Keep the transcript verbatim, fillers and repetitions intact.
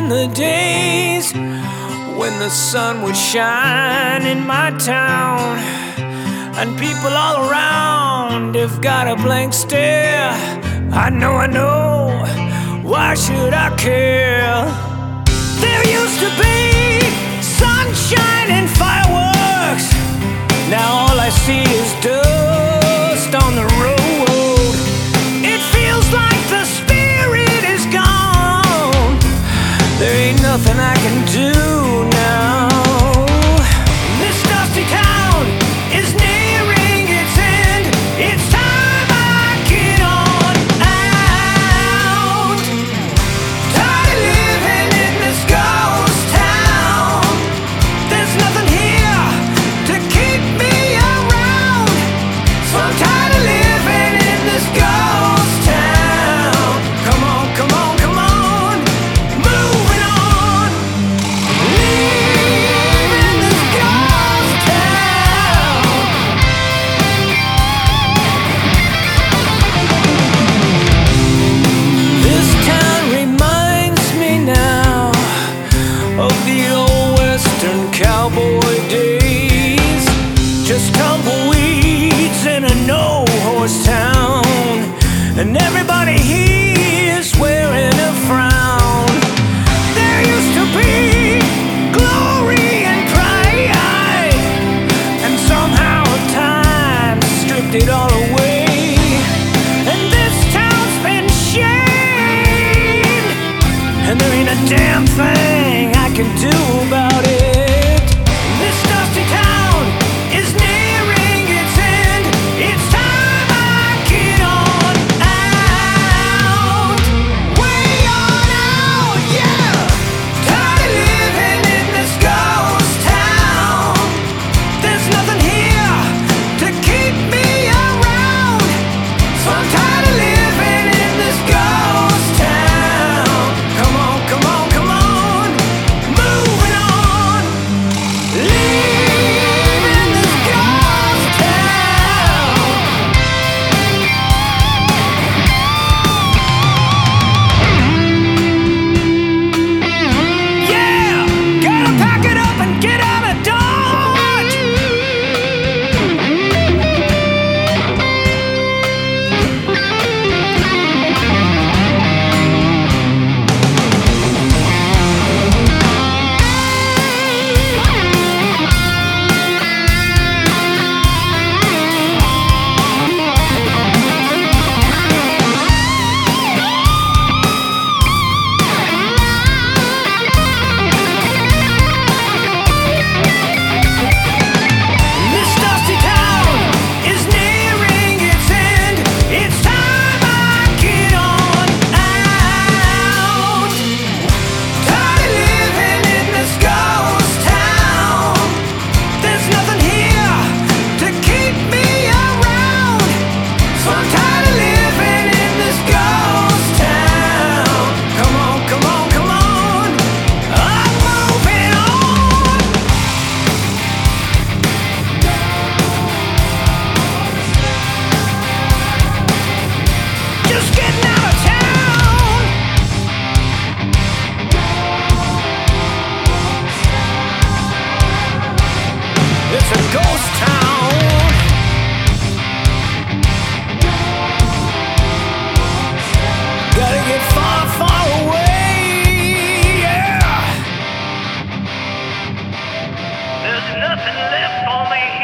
in the days when the sun would shine in my town, and people all around have got a blank stare. I know, I know, why should I care? There used to be sunshine and fireworks. Now all I see is dust on the road. It feels like the spirit is gone. There ain't nothing I can do now. This dusty town is nearing its end. It's time I get on out. Tired of living in this ghost town. There's nothing here to keep me around. So I'm tired of living in this ghost town. Come on, come on, come on, moving on. Leaving this ghost town. This town reminds me now of the old western cowboy days. Just tumbleweeds in a no-horse town, and everybody here's wearing a frown. There used to be glory and pride, and somehow time stripped it all away. And this town's been shamed, and there ain't a damn thing I can do about it. This dusty town is nearing its end. It's time I get on out. Way on out, yeah. Tired of living in this ghost town. There's nothing here to keep me around. So I'm tired of living in this ghost town. Come on, come on, come on, moving on. Leaving this ghost town. Yeah, gotta pack it up and get out of Dodge. This dusty town is nearing its end. It's time I get on out. Tired of living in this ghost town. There's nothing here to keep me around. So I'm tired of living in this ghost town. Come on, come on, come on, I'm moving on. Just getting out of town. It's a ghost town. Gotta get far, far away. Yeah. There's nothing left for me here.